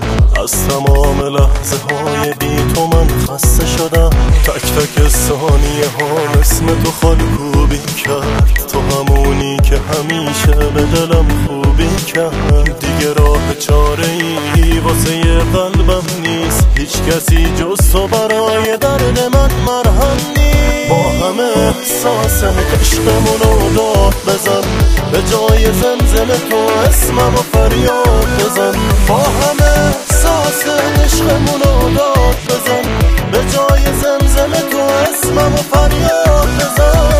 از تمام لحظه های بی تو من خسته شدم. تک تک ثانیه ها اسم تو خالکوبی کرد. تو همونی که همیشه به دلم خوبی کرد. دیگه راه چاره ای واسه قلبم نیست، هیچ کسی جز تو برای درد من مرهم نیست. با همه احساس عشقمونو داد بزن، به جای زمزم تو اسمم و فریاد بزن. با همه احساس عشقمونو داد بزن، به جای زمزم تو اسمم و فریاد بزن.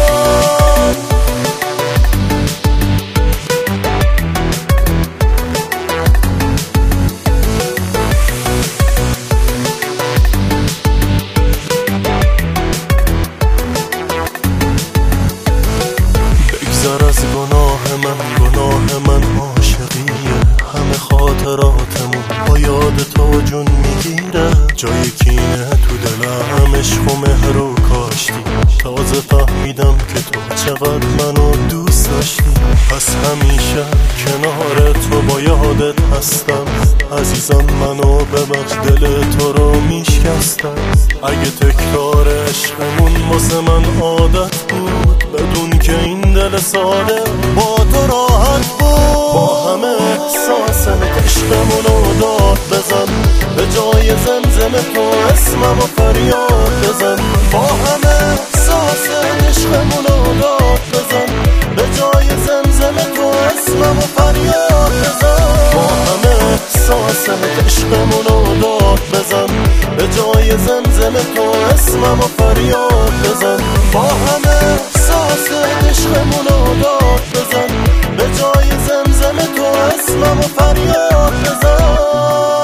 بگذر از گناه من عاشقیه. همه خاطراتمون با یاد تو جون میگیره. جای کینه تو دلم عشق و مهر و کاشتی. تازه فهمیدم که تو چقدر منو دوست داشتی. پس همیشه کنار تو با یادت هستم. عزیزم منو ببخش، دل تو رو میشکستم. اگه تکرار عشقمون واسه من عادت بود، بدون که این دل ساده با تو راحت بود. با همه احساس عشقمونو داد بزن، به جای زمزم تو اسمم و فریاد بزن. با همه احساس عشقمونو داد بزن، به جای زمزم تو اسمم و فریاد بزن. با همه احساس عشقمونو داد بزن، به جای زمزم تو اسمم و فریاد بزن. با همه احساس عشقمونو داد بزن، به جای زمزم تو اسمم و فریاد بزن.